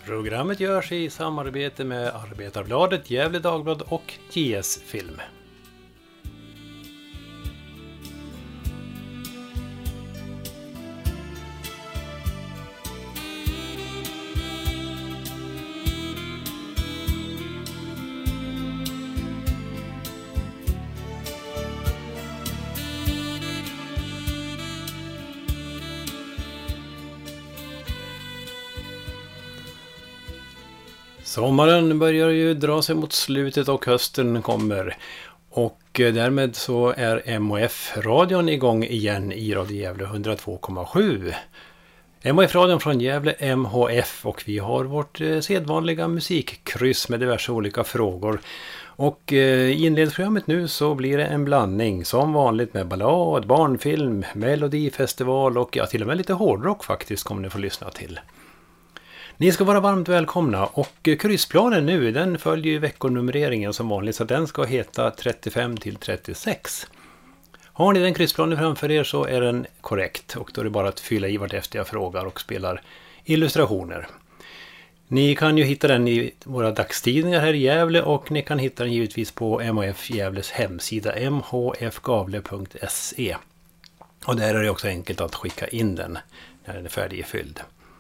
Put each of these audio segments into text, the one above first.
Programmet görs i samarbete med Arbetarbladet, Gävle Dagblad och JS Film. Sommaren börjar ju dra sig mot slutet och hösten kommer. Och därmed så är MHF-radion igång igen i Radio Gävle 102,7. MHF-radion från Gävle MHF, och vi har vårt sedvanliga musikkryss med diverse olika frågor. Och i inledningsprogrammet nu så blir det en blandning som vanligt med ballad, barnfilm, melodifestival och till och med lite hårdrock faktiskt kommer ni få lyssna till. Ni ska vara varmt välkomna, och kryssplanen nu den följer ju veckonumreringen som vanligt, så den ska heta 35 till 36. Har ni den kryssplanen framför er så är den korrekt, och då är det bara att fylla i vart efter jag frågar och spelar illustrationer. Ni kan ju hitta den i våra dagstidningar här i Gävle, och ni kan hitta den givetvis på MHF Gävles hemsida mhfgavle.se. Och där är det också enkelt att skicka in den när den är färdigfylld.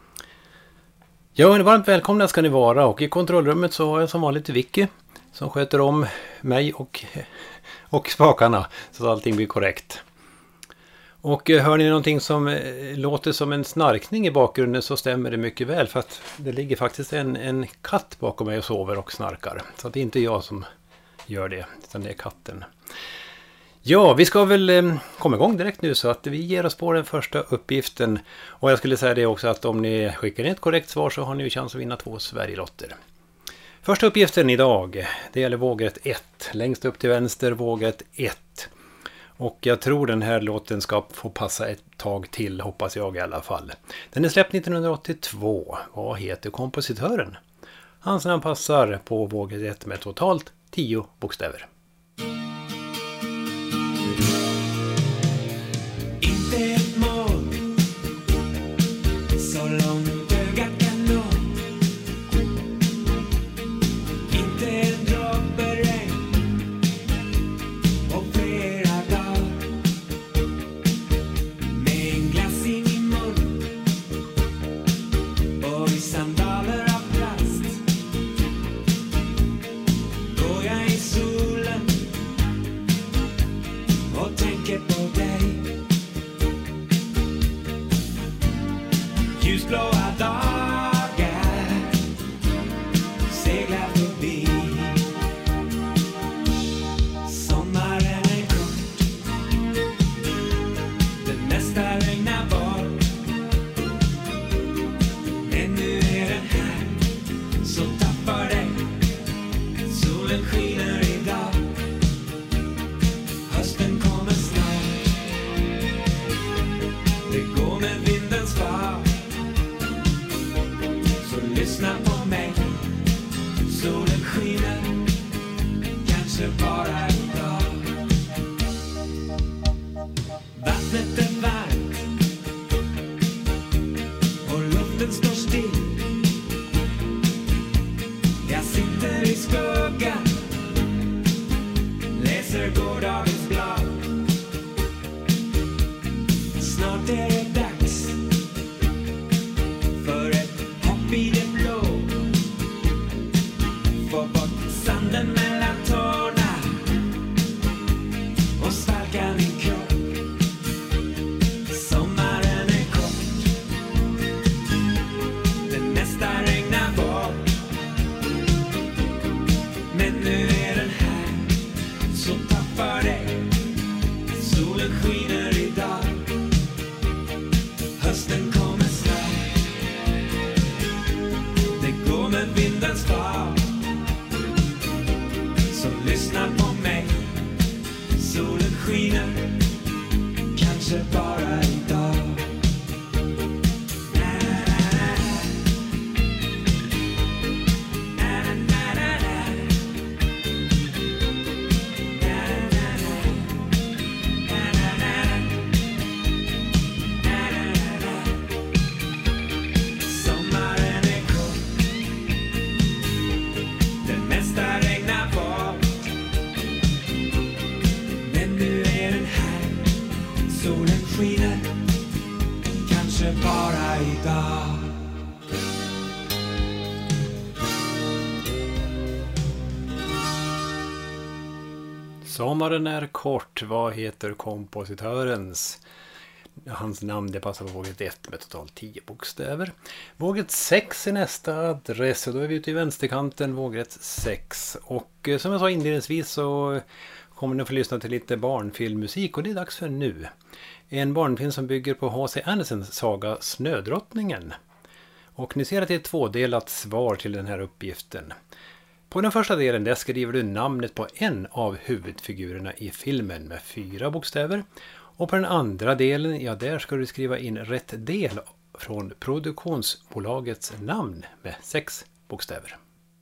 Ja, varmt välkomna ska ni vara, och i kontrollrummet så har jag som vanligt Vicky som sköter om mig och spakarna så att allting blir korrekt. Och hör ni någonting som låter som en snarkning i bakgrunden så stämmer det mycket väl, för att det ligger faktiskt en katt bakom mig och sover och snarkar. Så det är inte jag som gör det, utan det är katten. Ja, vi ska väl komma igång direkt nu, så att vi ger oss på den första uppgiften. Och jag skulle säga det också att om ni skickar in ett korrekt svar så har ni ju chans att vinna 2 Sverigelotter. Första uppgiften idag, det gäller vågrätt 1. Längst upp till vänster, vågrätt 1. Och jag tror den här låten ska få passa ett tag till, hoppas jag i alla fall. Den är släppt 1982. Vad heter kompositören? Hans namn passar på vågrätt 1 med totalt 10 bokstäver. Solen skiner, kanske bara idag. Sommaren är kort. Vad heter kompositörens? Hans namn, det passar på våget 1 med totalt 10 bokstäver. Våget 6 är nästa adress och då är vi ute i vänsterkanten, våget 6. Och som jag sa inledningsvis så kommer ni att få lyssna till lite barnfilmmusik och det är dags för nu. En barnfilm som bygger på H.C. Andersens saga Snödrottningen. Och ni ser att det är ett tvådelat svar till den här uppgiften. På den första delen där skriver du namnet på en av huvudfigurerna i filmen med 4 bokstäver. Och på den andra delen, ja där ska du skriva in rätt del från produktionsbolagets namn med 6 bokstäver.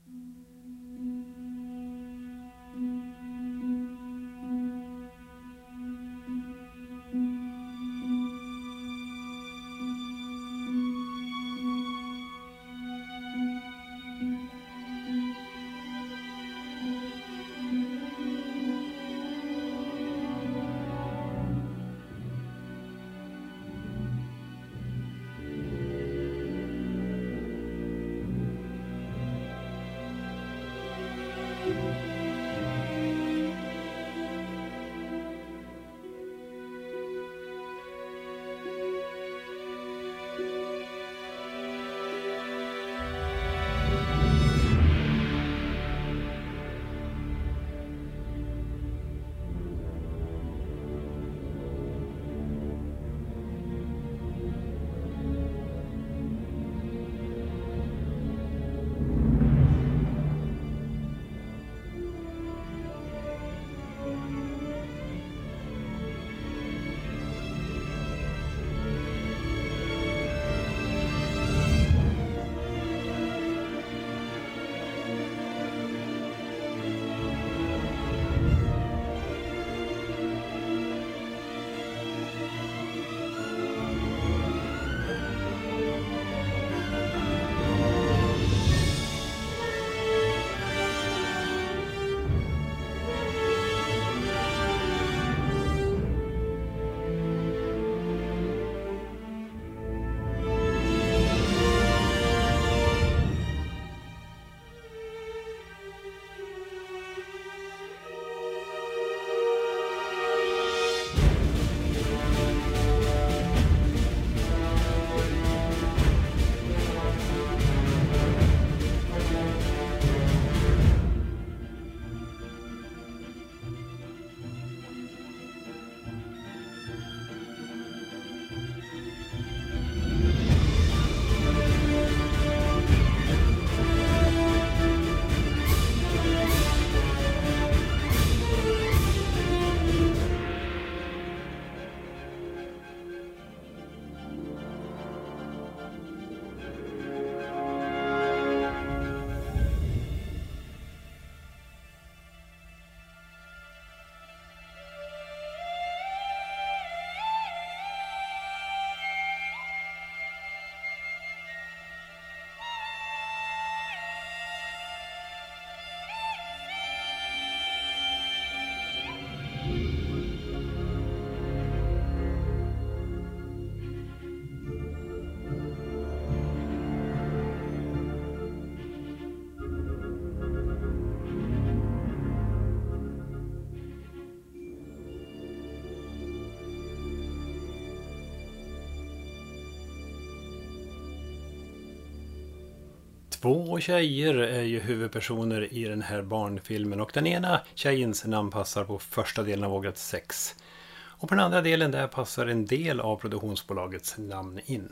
Två tjejer är ju huvudpersoner i den här barnfilmen och den ena tjejens namn passar på första delen av våget 6. Och på den andra delen där passar en del av produktionsbolagets namn in.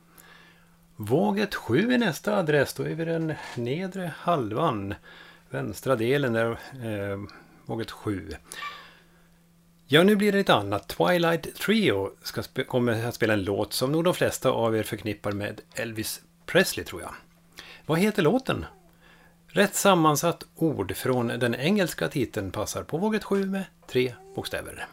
Våget 7 är nästa adress, då är vi den nedre halvan, vänstra delen där, våget 7. Ja, nu blir det lite annat. Twilight Trio kommer att spela en låt som nog de flesta av er förknippar med Elvis Presley, tror jag. Vad heter låten? Rätt sammansatt ord från den engelska titeln passar på våget 7 med 3 bokstäver.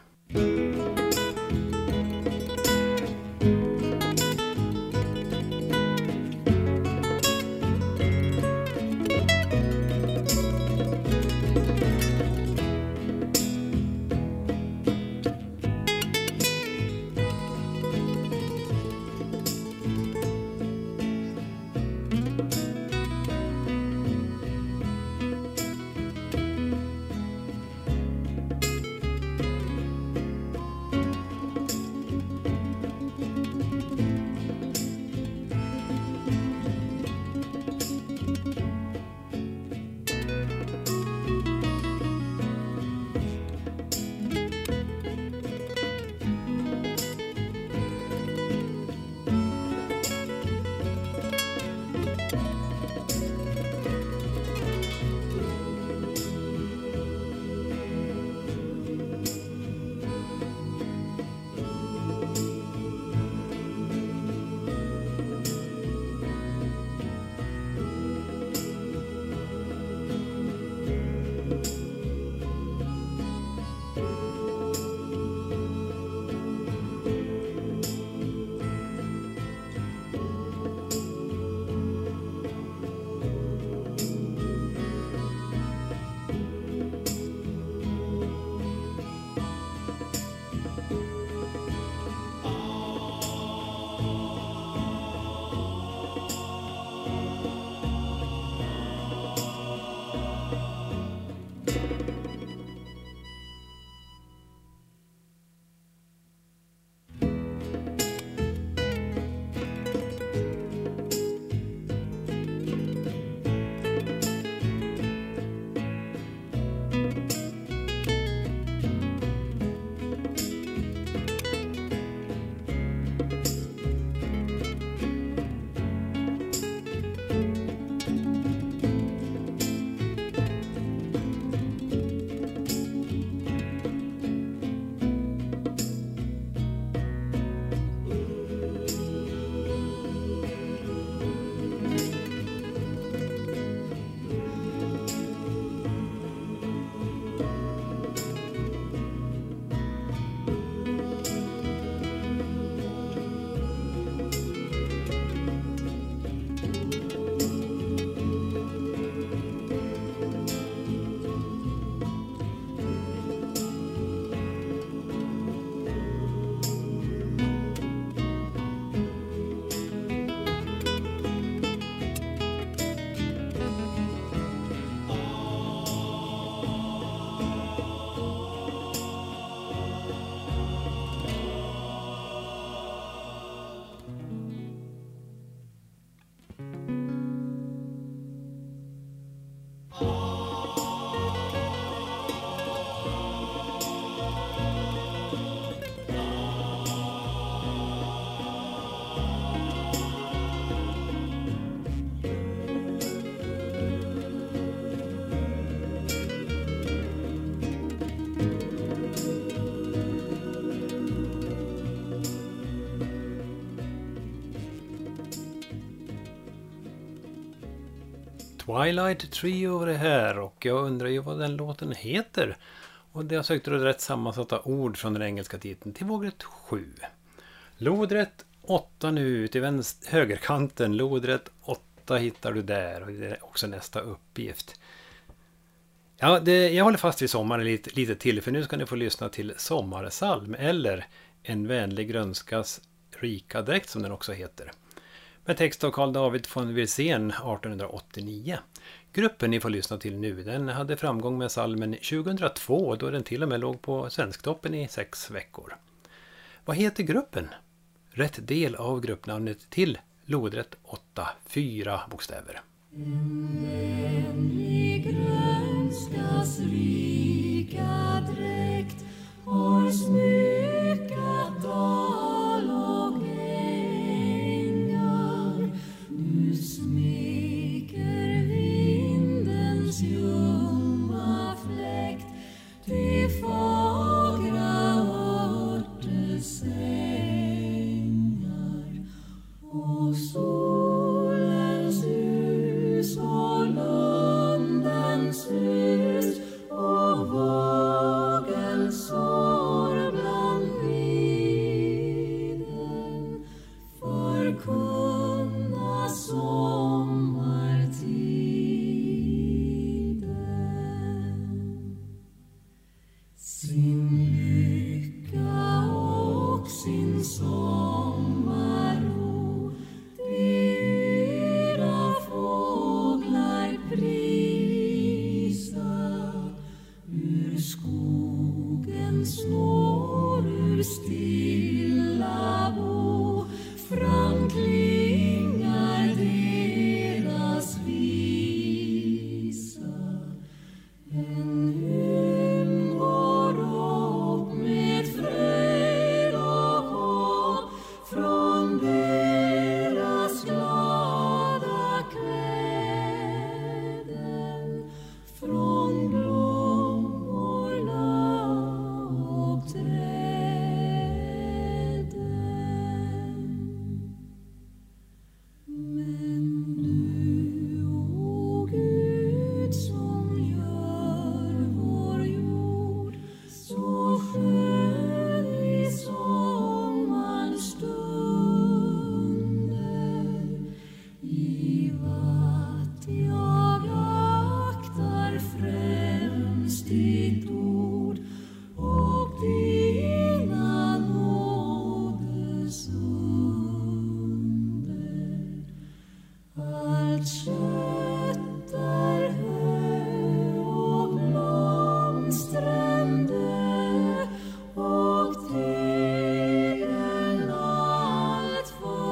Twilight Trio var det här och jag undrar ju vad den låten heter. Och det har sökt rätt sammansatta ord från den engelska titeln till vågrätt 7. Lodrätt 8 nu ut i högerkanten. Lodrätt 8 hittar du där och det är också nästa uppgift. Ja, jag håller fast vid sommaren lite till för nu ska ni få lyssna till Sommarsalm eller En vänlig grönskas rika dräkt som den också heter. Med text av Carl David von Wirsén 1889. Gruppen ni får lyssna till nu, den hade framgång med salmen 2002 då den till och med låg på Svensktoppen i 6 veckor. Vad heter gruppen? Rätt del av gruppnamnet till lodrätt 8, 4 bokstäver. En vänlig grönskas rika dräkt har smyckat dal och ängar. Nu smeker vindens ljumma fläkt till fagra örtesängar och solens ljus och lundens hus och vågelsår bland viden förkunna sommartiden. Sin lycka och sin sommarro dyra fåglar prisa. Ur skogens snår, ur stilla bo framklingar deras visa. En hymn går upp med fröjd och hopp från deras glada kläden, från blommorna och träden. Men du, o Gud, som gör vår jord så skön i sommarns stunder, i vatt jag aktar främst ditt ord och dina nådes under. Allt kött är hö och blomstrande och tegern allt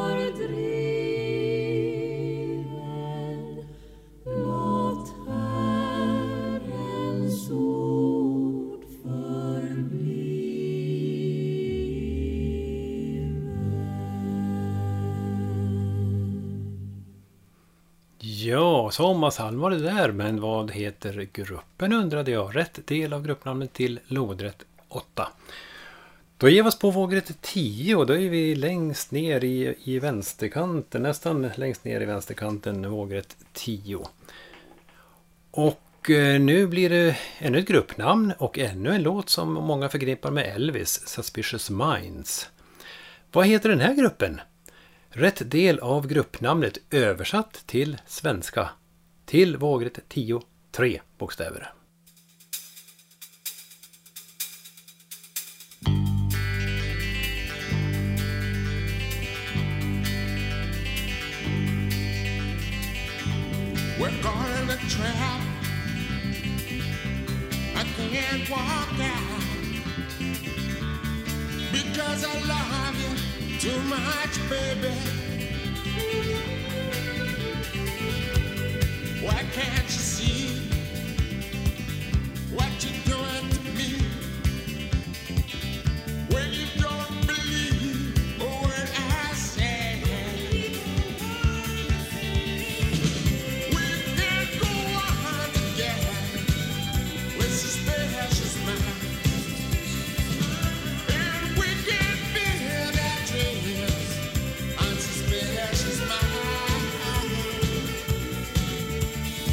fördriven. Låt Herrens ord förbliven. Ja, Sommarsalm var det där, men vad heter gruppen undrade jag. Rätt del av gruppnamnet till lodrätt 8. Då ger vi oss på vågrätt 10 och då är vi längst ner i vänsterkanten, nästan längst ner i vänsterkanten, vågrätt 10. Och nu blir det ännu ett gruppnamn och ännu en låt som många förknippar med Elvis, Suspicious Minds. Vad heter den här gruppen? Rätt del av gruppnamnet översatt till svenska. Till vågrätt 10, 3 bokstäver. We're going to trap. I can't walk out because I love you too much, baby. Why can't you see what you're doing to me? When you don't believe a word I say. We can't go on together with suspicious minds. And we can't build our dreams on suspicious minds.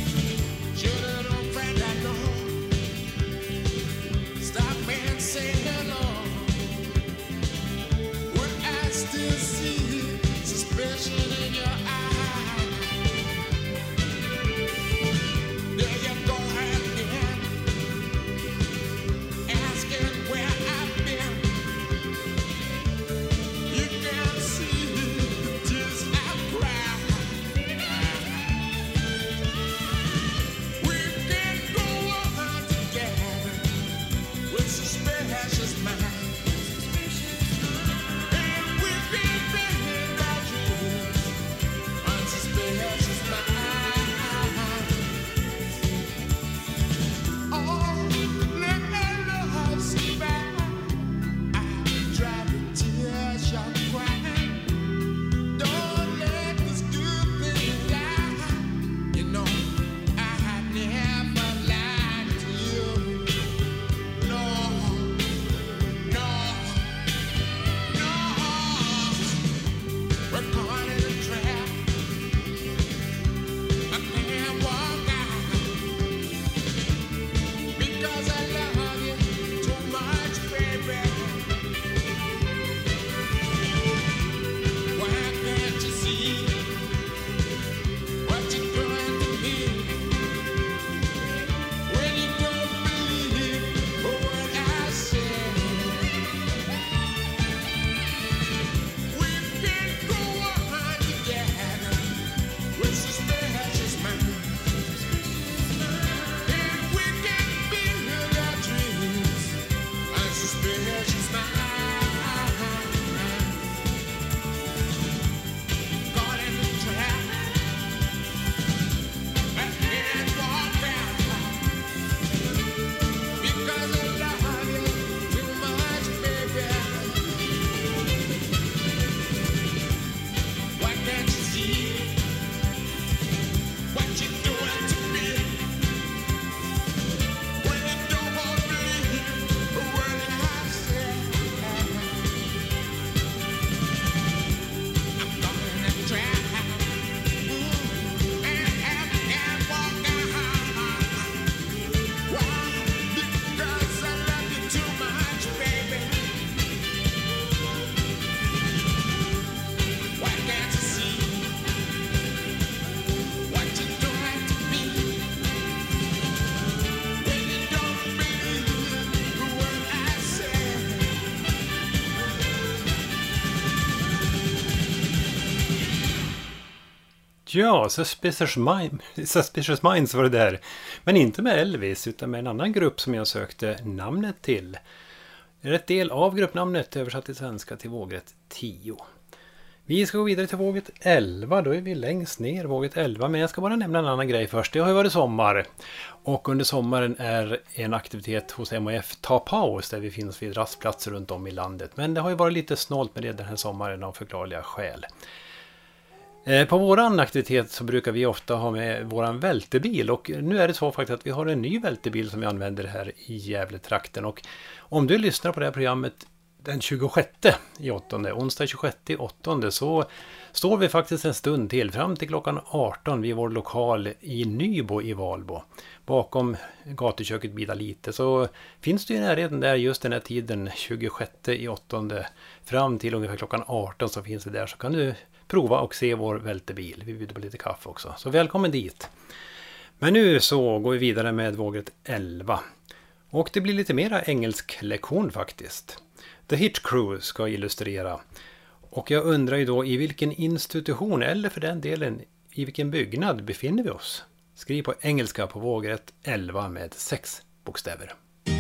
Ja, Suspicious Minds var det där. Men inte med Elvis, utan med en annan grupp som jag sökte namnet till. Rätt del av gruppnamnet översatt till svenska till vågrätt 10. Vi ska gå vidare till vågrätt 11, då är vi längst ner, vågrätt 11. Men jag ska bara nämna en annan grej först. Det har ju varit sommar. Och under sommaren är en aktivitet hos MHF Ta Paus, där vi finns vid rastplatser runt om i landet. Men det har ju varit lite snålt med det den här sommaren av förklarliga skäl. På våran aktivitet så brukar vi ofta ha med våran vältebil, och nu är det så faktiskt att vi har en ny vältebil som vi använder här i Gävletrakten. Och om du lyssnar på det här programmet den 26/8, onsdag 26/8, så står vi faktiskt en stund till fram till klockan 18 vid vår lokal i Nybo i Valbo. Bakom gatuköket Bida lite så finns det ju närheten där just den här tiden 26/8 fram till ungefär klockan 18 så finns det där, så kan du prova och se vår vältebil. Vi bjuder på lite kaffe också. Så välkommen dit. Men nu så går vi vidare med vågrätt 11. Och det blir lite mera engelsk lektion faktiskt. The Hitch Crew ska illustrera. Och jag undrar ju då i vilken institution eller för den delen i vilken byggnad befinner vi oss? Skriv på engelska på vågrätt 11 med 6 bokstäver.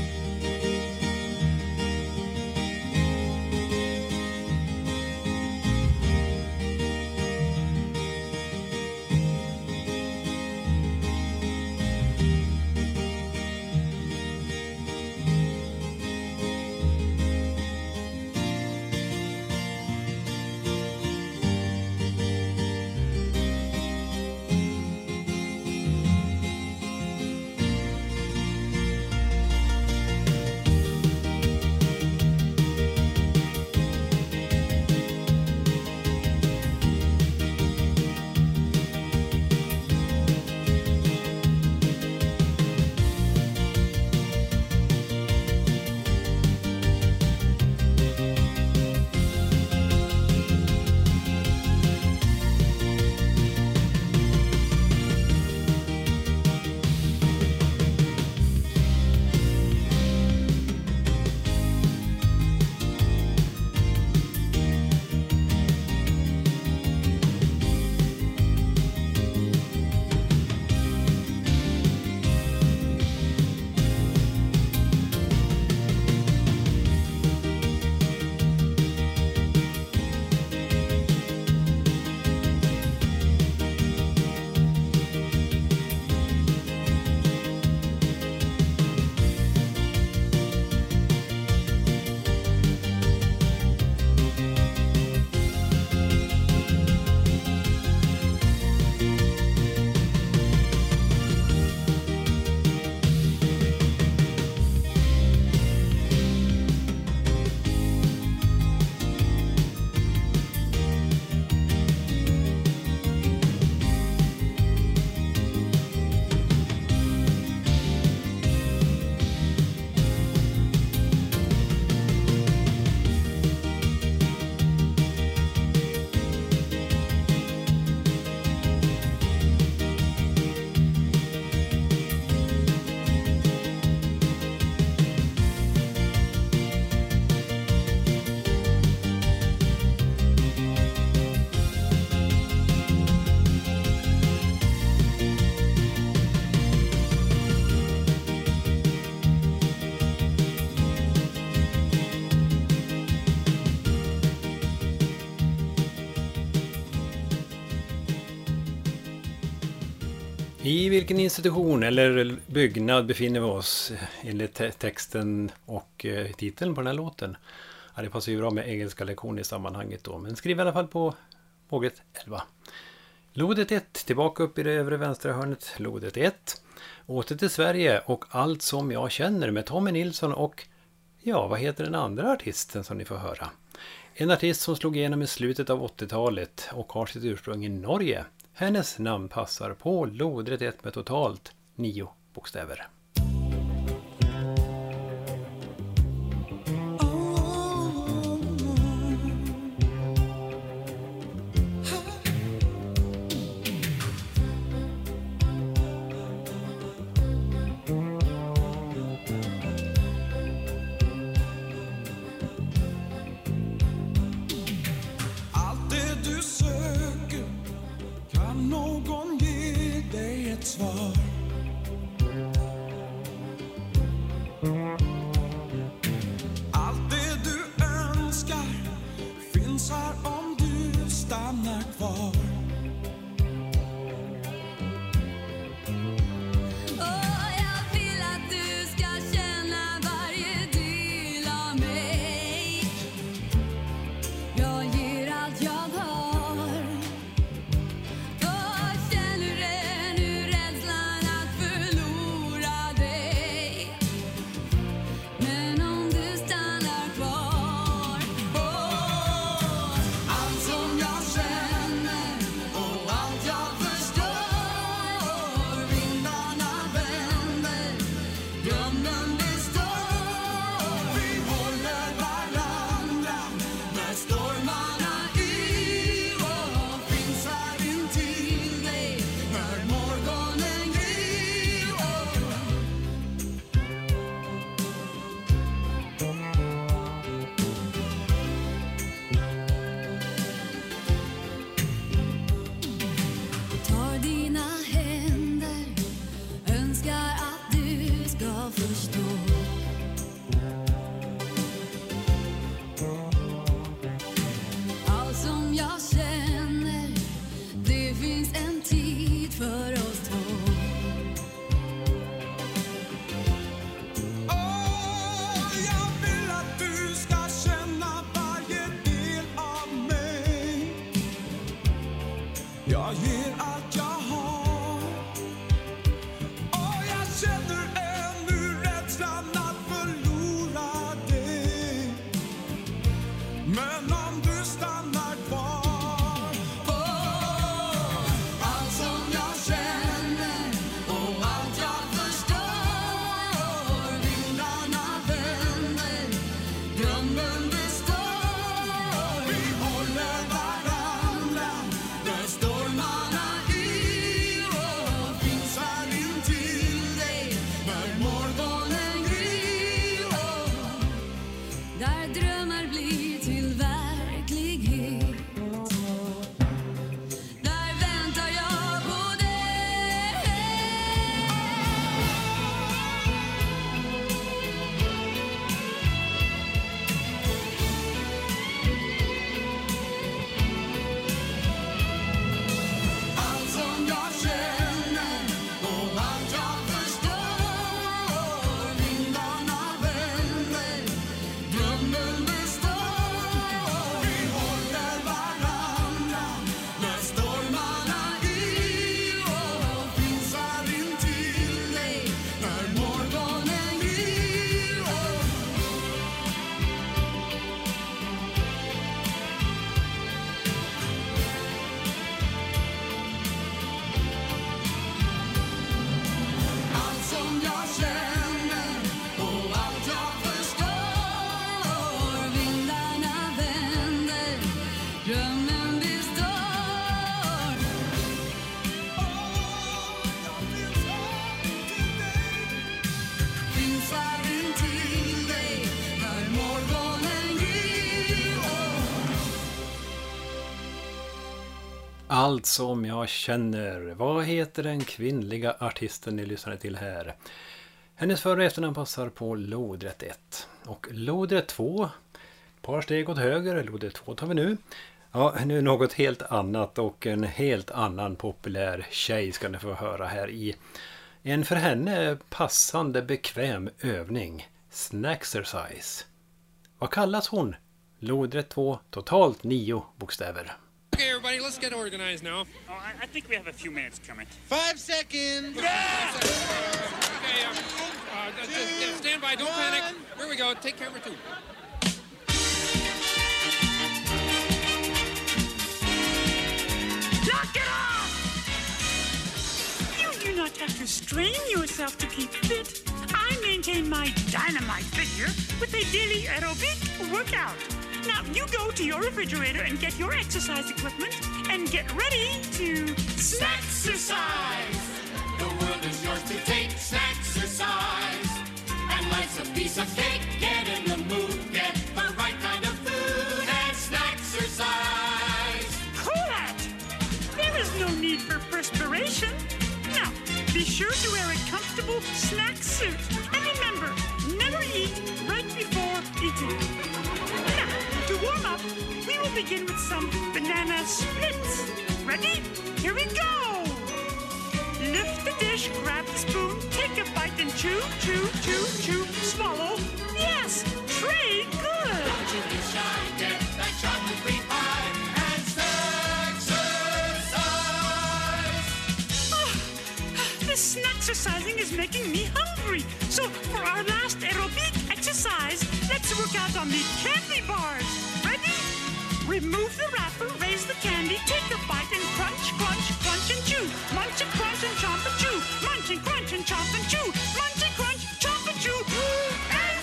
I vilken institution eller byggnad befinner vi oss enligt texten och titeln på den här låten? Ja, det passar ju bra med engelska lektioner i sammanhanget då, men skriv i alla fall på vågrätt 11. Lodet 1, tillbaka upp i det övre vänstra hörnet. Lodet 1, åter till Sverige och allt som jag känner med Tommy Nilsson och, ja, vad heter den andra artisten som ni får höra? En artist som slog igenom i slutet av 80-talet och har sitt ursprung i Norge. Hennes namn passar på lodet 1 med totalt 9 bokstäver. Allt det du söker kan nå passar om du stannar kvar. Jag vill att du ska känna varje del av mig. Jag ger allt jag har. För känner du nu rädslan att förlora dig? Men om du stannar kvar, Allt som jag känner och allt jag förstår. Vindarna vänder, drömmen består. Vi håller varandra när stormarna yr och finns här intill dig när morgonen gryr. tar dina händer, önskar att du ska förstå. Allt som jag känner, det finns en tid för oss två. Jag vill att du ska känna varje del av mig. Jag ger allt jag har. Jag känner ännu rädslan att förlora dig. Men om du stannar kvar. Allt som jag känner och allt jag förstår. Vindarna vänder, drömmen består. Vi håller varandra där stormarna yr och finns här intill dig när morgonen gryr. Där drömmar blir till verklighet. Där väntar jag på dig. Allt som jag känner och allt jag förstår. Vindarna vänder, drömmen består. Vi håller varandra när stormarna yr och finns här intill dig när morgonen gryr. Allt som jag känner och allt jag förstår. Vindarna vänder, drömmen består. Finns här intill dig när morgonen gryr. Allt som jag känner. Vad heter den kvinnliga artisten ni lyssnade till här? Hennes förra efternamn passar på lodrätt 1. Och lodrätt 2, par steg åt höger, lodrätt 2 tar vi nu. Ja, nu något helt annat och en helt annan populär tjej ska ni få höra här i en för henne passande bekväm övning, Snacksercise. Vad kallas hon? Lodrätt 2, totalt 9 bokstäver. Okay, everybody, let's get organized now. I think we have a few minutes coming. 5 seconds. Okay, just stand by, don't panic. Here we go, take camera 2. Knock it off! You do not have to strain yourself to keep fit. I maintain my dynamite figure with a daily aerobic workout. Now, you go to your refrigerator and get your exercise equipment and get ready to snack-exercise. The world is yours to take, snack-exercise. And life's a piece of cake, get in the mood, get the right kind of food and snack-exercise. Cool that! There is no need for perspiration. Now, be sure to wear a comfortable snack suit. And remember, never eat right before eating. Now, to warm up, we will begin with some banana splits. Ready? Here we go! Lift the dish, grab the spoon, take a bite and chew, chew, chew, chew, swallow. Yes, tray, good! Don't you wish I'd get that chocolate-free pie and snack-exercise? This snack-exercising is making me hungry. So for our last aerobic exercise, let's work out on the candy bars. Ready? Remove the wrapper, raise the candy, take a bite and crunch, crunch, crunch and chew. Munch and crunch and chomp and chew. Munch and crunch and chomp and chew. Munch and crunch, chomp and chew. And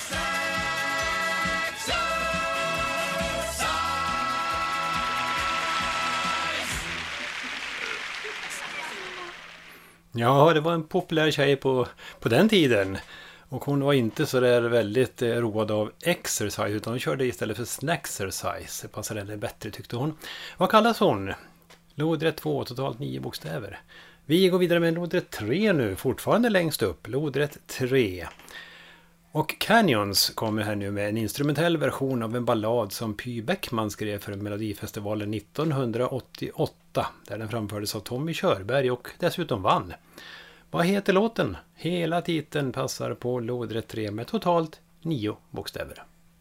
Ja, det var en populär tjej på den tiden. Och hon var inte så där väldigt road av exercise, utan hon körde istället för snackexercise. Det passade henne bättre, tyckte hon. Vad kallas hon? Lodrätt 2, totalt 9 bokstäver. Vi går vidare med lodrätt 3 nu, fortfarande längst upp. Lodrätt 3. Och Canyons kommer här nu med en instrumentell version av en ballad som Py Bäckman skrev för Melodifestivalen 1988. Där den framfördes av Tommy Körberg och dessutom vann. Vad heter låten? Hela titeln passar på lodrätt 3 med totalt 9 bokstäver.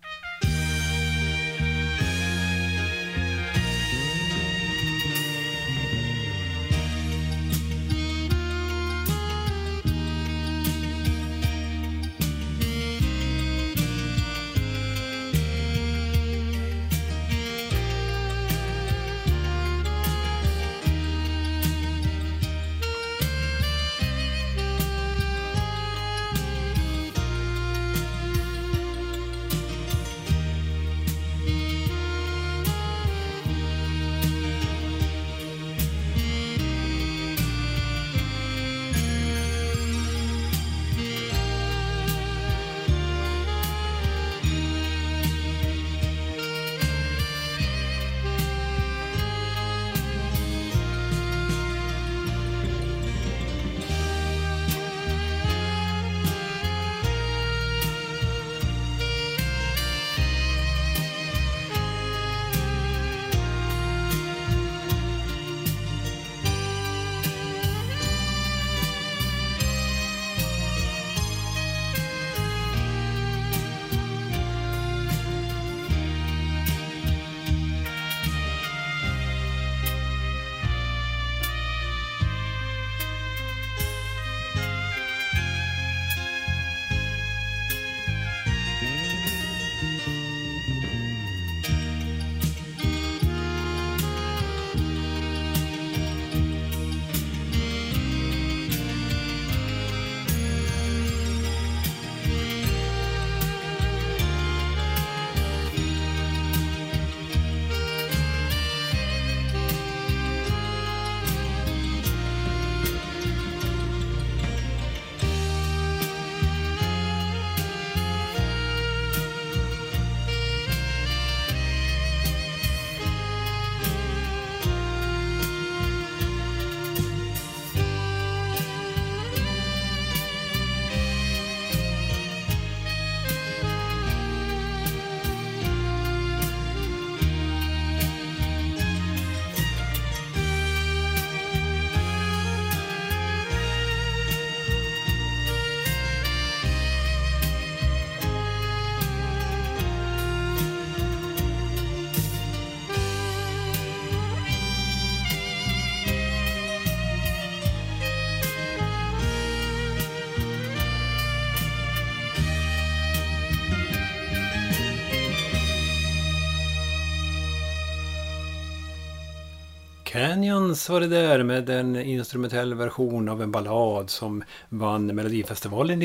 Canyons var det där med en instrumentell version av en ballad som vann Melodifestivalen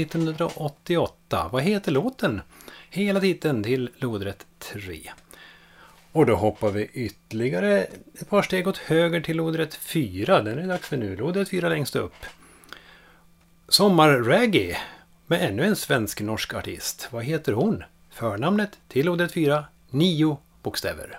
1988. Vad heter låten? Hela titeln till lodrätt 3. Och då hoppar vi ytterligare ett par steg åt höger till lodrätt 4. Den är dags för nu. Lodrätt 4 längst upp. Sommarreggae med ännu en svensk-norsk artist. Vad heter hon? Förnamnet till lodrätt 4. 9 bokstäver.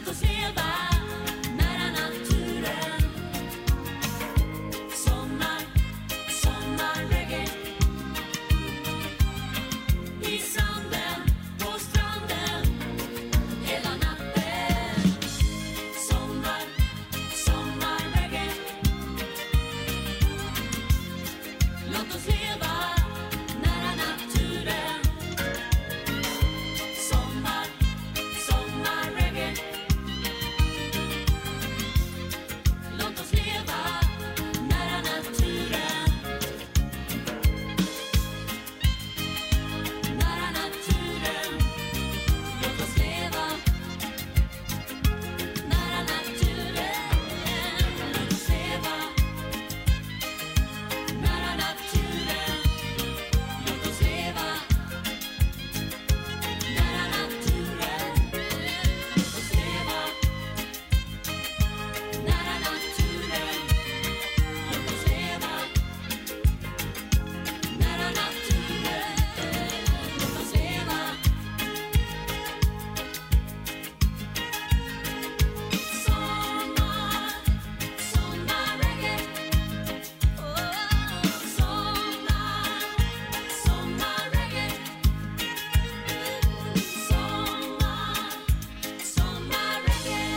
Låt oss leva nära naturen. Sommar, sommarreggae. I sanden, på stranden, hela natten. Sommar, sommarreggae. Låt oss leva nära naturen. Sommar, sommarreggae. Låt oss leva nära naturen. Nära naturen. Låt oss leva nära naturen. Låt oss leva nära naturen. Låt oss leva nära naturen. Låt oss leva nära naturen. Låt oss leva nära naturen. Låt oss leva. Sommar, sommarreggae. Sommar, sommarreggae. Sommar, sommarreggae.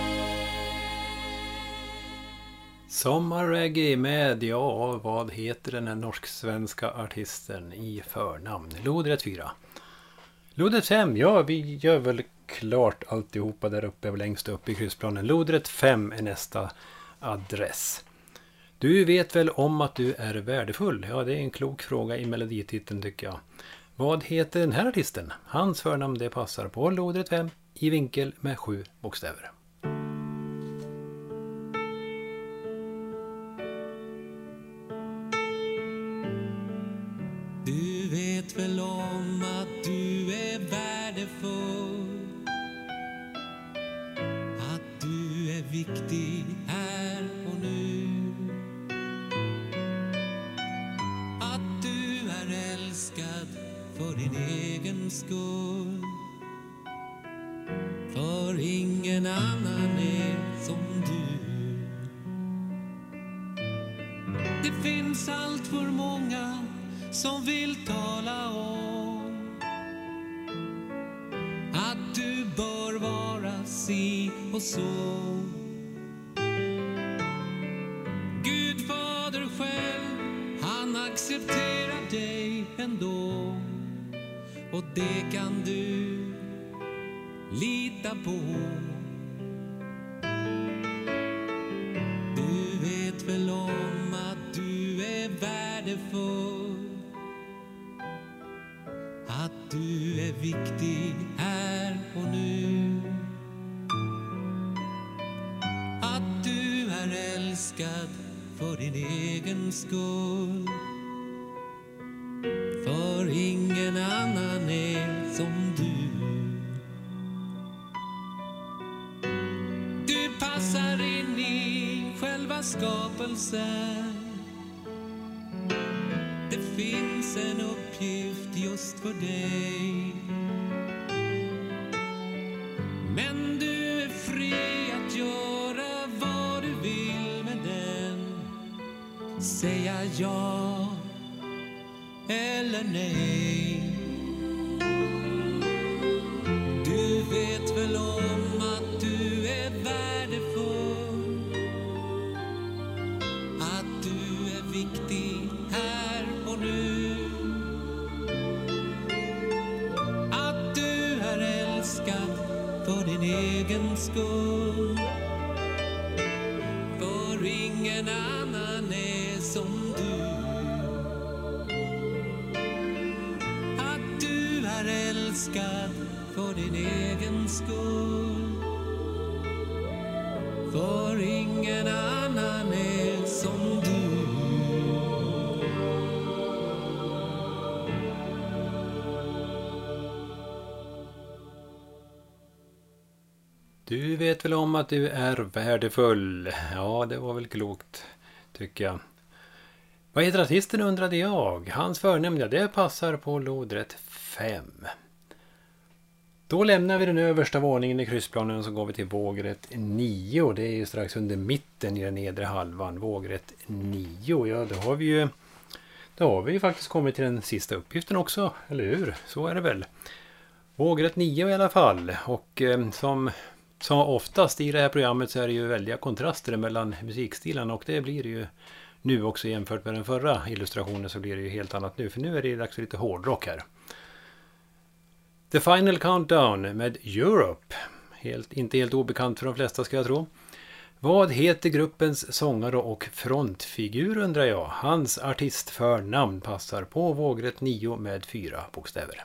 Sommarreggae med, ja, vad heter den här norsk-svenska artisten i förnamn? Lodrätt 4. Lodrätt 5, ja, vi gör väl klart alltihopa där uppe, längst upp i kryssplanen. Lodrätt 5 är nästa adress. Du vet väl om att du är värdefull? Ja, det är en klok fråga i melodititeln tycker jag. Vad heter den här artisten? Hans förnamn det passar på Lodrätt 5 i vinkel med 7 bokstäver. Du vet väl om att du är värdefull, att du är viktig här och nu, att du är älskad för din egen skull, för ingen annan är som du. Det finns allt för många som vill tala om att du bör vara si och så. Gud fader själv, han accepterar dig ändå, och det kan du lita på. Du vet väl om att du är värdefull, att du är viktig här och nu, att du är älskad för din egen skull, för ingen annan är som du. Du passar in i själva skapelsen. Det finns en uppgift just för dig, men du är fri att göra vad du vill med den. Säga ja eller nej. Du vet väl om att du är värdefull, att du är viktig här och nu, att du är älskad för din egen skull, för ingen annan är som du. Att du är älskad för din egen skull, för ingen annan är som du. Du vet väl om att du är värdefull? Ja, det var väl klokt, tycker jag. Vad heter artisten undrade jag. Hans förnamn, ja, det passar på lodrätt 5. Då lämnar vi den översta våningen i kryssplanen och så går vi till vågrätt 9. Det är ju strax under mitten i den nedre halvan. Vågrätt 9. Ja, då har vi ju faktiskt kommit till den sista uppgiften också. Eller hur? Så är det väl. Vågrätt 9 i alla fall. Och som oftast i det här programmet så är det ju väldiga kontraster mellan musikstilarna. Och det blir det ju nu också jämfört med den förra illustrationen, så blir det ju helt annat nu. För nu är det dags för lite hårdrock här. The Final Countdown med Europe. Inte helt obekant för de flesta, ska jag tro. Vad heter gruppens sångare och frontfigur, undrar jag? Hans artistförnamn passar på vågrätt 9 med 4 bokstäver.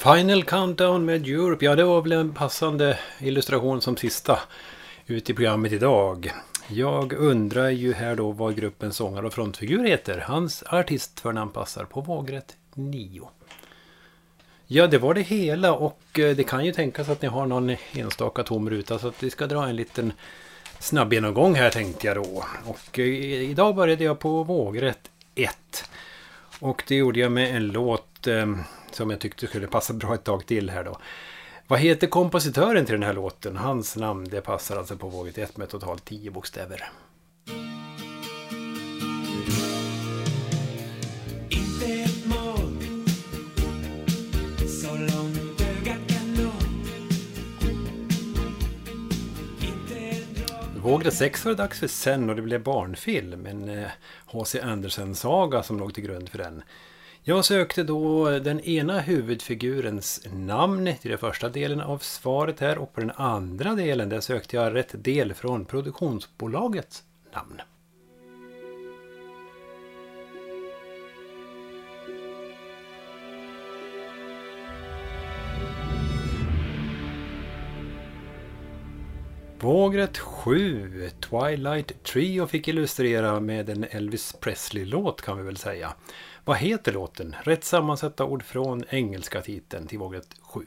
Final Countdown med Europe. Ja, det var väl en passande illustration som sista ut i programmet idag. Jag undrar ju här då vad gruppens sångare och frontfigur heter. Hans artistförnamn passar på vågrätt 9. Ja, det var det hela och det kan ju tänkas att ni har någon enstaka tom ruta så att vi ska dra en liten snabb genomgång här tänkte jag då. Och idag började jag på vågrätt 1. Och det gjorde jag med en låt som jag tyckte skulle passa bra ett tag till här då. Vad heter kompositören till den här låten? Hans namn, det passar alltså på vågrätt 1 med totalt 10 bokstäver. Inte ett mål så långt ögat kan nå. Vågrätt 6 var det dags för sen och det blev barnfilm. En H.C. Andersen-saga som låg till grund för den. Jag sökte då den ena huvudfigurens namn till den första delen av svaret här och på den andra delen där sökte jag rätt del från produktionsbolagets namn. Vågrätt 7, Twilight Trio fick illustrera med en Elvis Presley-låt kan vi väl säga. Vad heter låten? Rätt sammansatta ord från engelska titeln till vågrätt 7.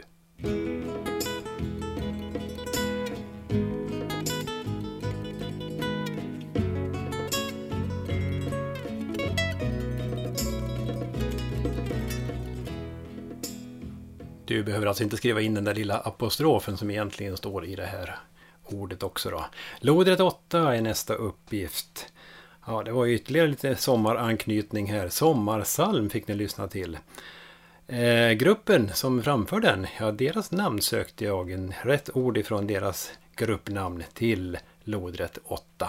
Du behöver alltså inte skriva in den där lilla apostrofen som egentligen står i det här ordet också då. Lodrätt 8 är nästa uppgift. Ja, det var ytterligare lite sommaranknytning här. Sommarsalm fick ni lyssna till. Gruppen som framför den, ja deras namn sökte jag en rätt ord ifrån deras gruppnamn till lodrätt 8.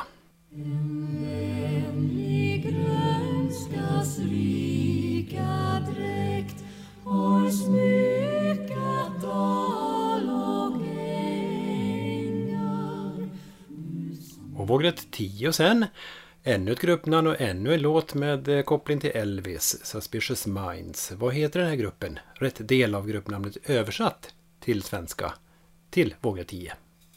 I grönskas rika dräkt har smyckat dal och ängar. Och vågrätt 10 sen. Ännu ett gruppnamn och ännu en låt med koppling till Elvis, Suspicious Minds. Vad heter den här gruppen? Rätt del av gruppnamnet översatt till svenska till vågrätt 10.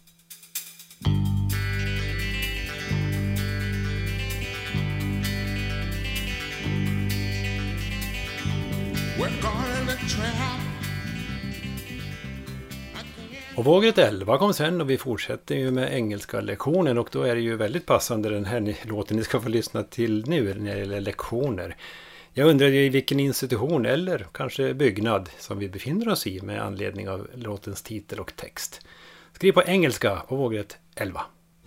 We're going to trap. Och vågrätt 11 kom sen och vi fortsätter ju med engelska lektionen och då är det ju väldigt passande den här låten ni ska få lyssna till nu när det gäller lektioner. Jag undrar i vilken institution eller kanske byggnad som vi befinner oss i med anledning av låtens titel och text. Skriv på engelska på vågrätt 11.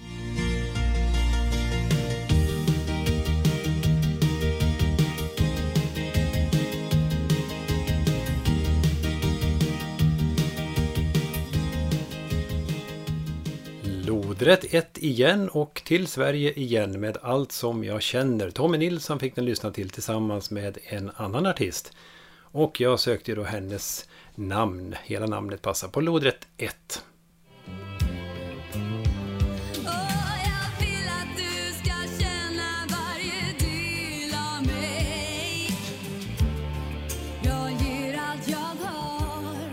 Lodrätt 1 igen och till Sverige igen med allt som jag känner. Tommy Nilsson fick den lyssna till tillsammans med en annan artist. Och jag sökte då hennes namn. Hela namnet passar på lodrätt 1. Jag vill att du ska känna varje del av mig. Jag ger allt jag har.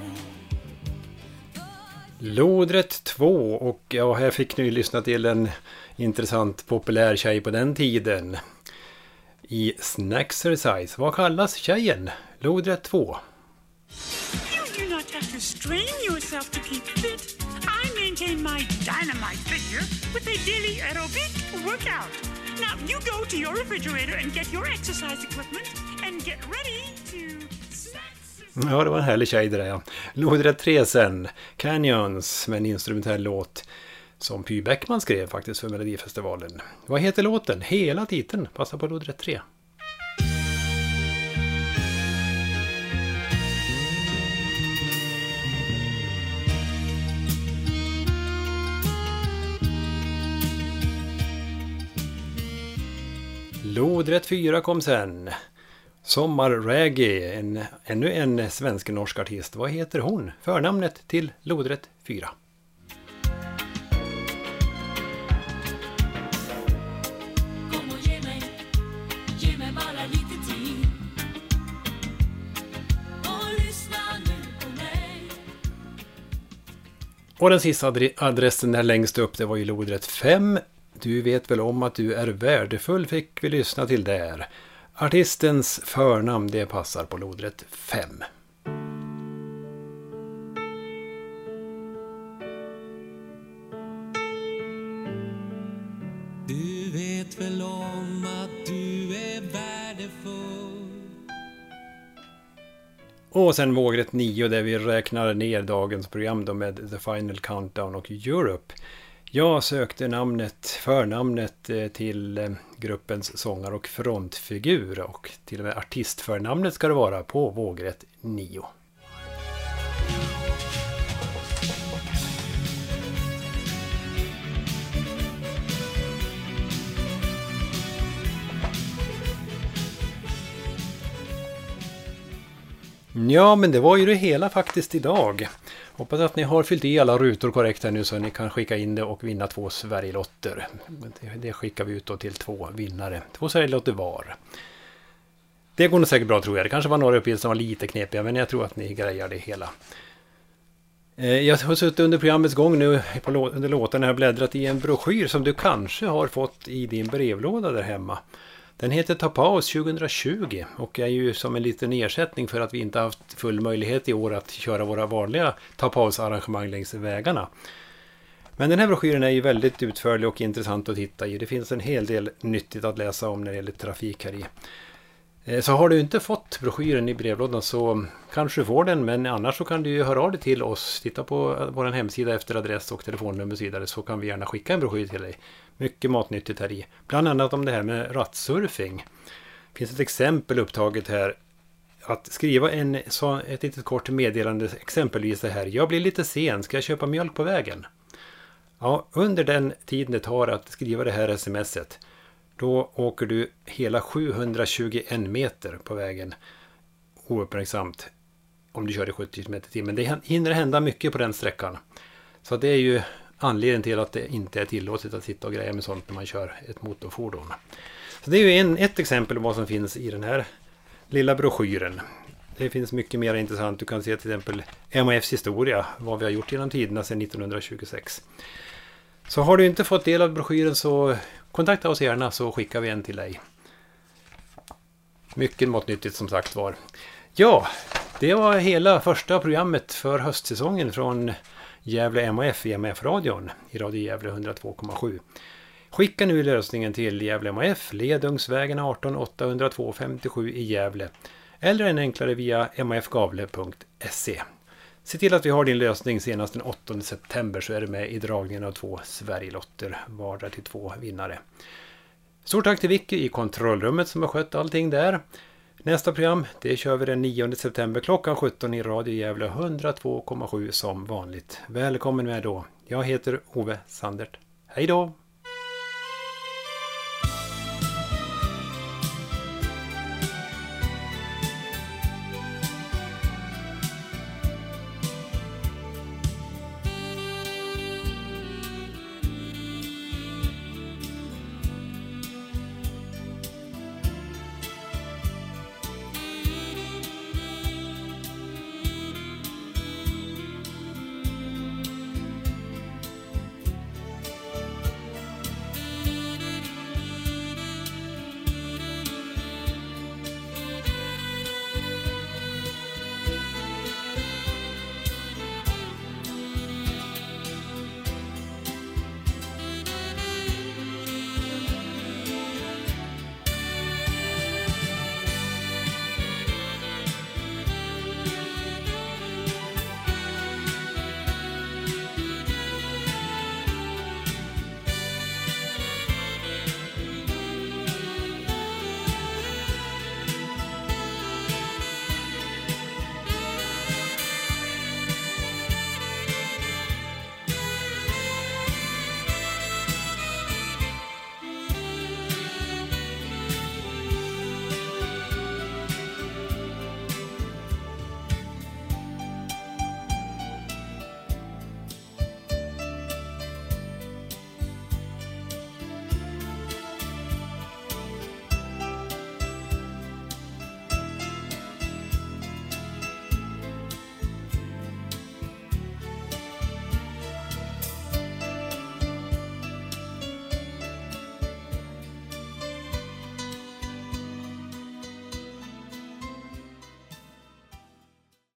Lodrätt 2 och ja, här fick ni lyssna till en intressant populär tjej på den tiden. I Snacksercise. Vad kallas tjejen? Lodrätt 2. You do not have to strain yourself to keep fit. I maintain my dynamite figure with a daily aerobic workout. Now you go to your refrigerator and get your exercise equipment and get ready to snack. Ja, det var en härlig tjej det där. Ja. Lodrätt 3 sen. Canyons med en instrumentell låt som Py Bäckman skrev faktiskt för Melodifestivalen. Vad heter låten? Hela titeln passar på lodrätt 3. Lodrätt 4 kom sen. Sommarreggae, ännu en svensk-norsk artist. Vad heter hon? Förnamnet till lodrätt 4. Kom och ge mig bara lite tid. Och lyssna nu på mig. Och den sista adressen där längst upp, det var ju lodrätt 5. Du vet väl om att du är värdefull, fick vi lyssna till där. Artistens förnamn, det passar på lodrätt 5. Du vet väl om att du är värdefull. Och sen vågrätt 9 där vi räknar ner dagens program då med The Final Countdown och Europe. Jag sökte förnamnet till gruppens sångare och frontfigur, och till och med artistförnamnet ska det vara på vågrätt 9. Ja, men det var ju det hela faktiskt idag. Hoppas att ni har fyllt i alla rutor korrekt här nu så ni kan skicka in det och vinna 2 Sverigelotter. Det skickar vi ut då till 2 vinnare. 2 Sverigelotter var. Det går nog säkert bra, tror jag. Det kanske var några uppgifter som var lite knepiga, men jag tror att ni grejar det hela. Jag har suttit under programmets gång nu under låten här och bläddrat i en broschyr som du kanske har fått i din brevlåda där hemma. Den heter Ta paus 2020 och är ju som en liten ersättning för att vi inte haft full möjlighet i år att köra våra vanliga Ta paus-arrangemang längs vägarna. Men den här broschyren är ju väldigt utförlig och intressant att titta i. Det finns en hel del nyttigt att läsa om när det gäller trafik här i. Så har du inte fått broschyren i brevlådan så kanske du får den, men annars så kan du ju höra av dig till oss. Titta på vår hemsida efter adress och telefonnummer och så vidare, så kan vi gärna skicka en broschyr till dig. Mycket matnyttigt här i. Bland annat om det här med rattsurfing. Det finns ett exempel upptaget här. Att skriva ett litet kort meddelande, exempelvis det här. Jag blir lite sen, ska jag köpa mjölk på vägen? Ja, under den tiden det tar att skriva det här smset, då åker du hela 721 meter på vägen ouppmärksamt om du kör i 70 km/h. Men det hinner hända mycket på den sträckan. Så det är ju anledningen till att det inte är tillåtet att sitta och greja med sånt när man kör ett motorfordon. Så det är ju ett exempel på vad som finns i den här lilla broschyren. Det finns mycket mer intressant. Du kan se till exempel MAFs historia, vad vi har gjort genom tiderna sedan 1926. Så har du inte fått del av broschyren så kontakta oss gärna så skickar vi en till dig. Mycket matnyttigt som sagt var. Ja, det var hela första programmet för höstsäsongen från Gävle MAF i MAF-radion i Radio Gävle 102,7. Skicka nu lösningen till Gävle MAF, Ledungsvägen 18 802 57 i Gävle, eller en enklare via mafgavle.se. Se till att vi har din lösning senast den 8 september så är det med i dragningen av 2 Sverigelotter, vardera till 2 vinnare. Stort tack till Vicky i kontrollrummet som har skött allting där. Nästa program, det kör vi den 9 september klockan 17 i Radio Gävle 102,7 som vanligt. Välkommen med då. Jag heter Ove Sandert. Hej då!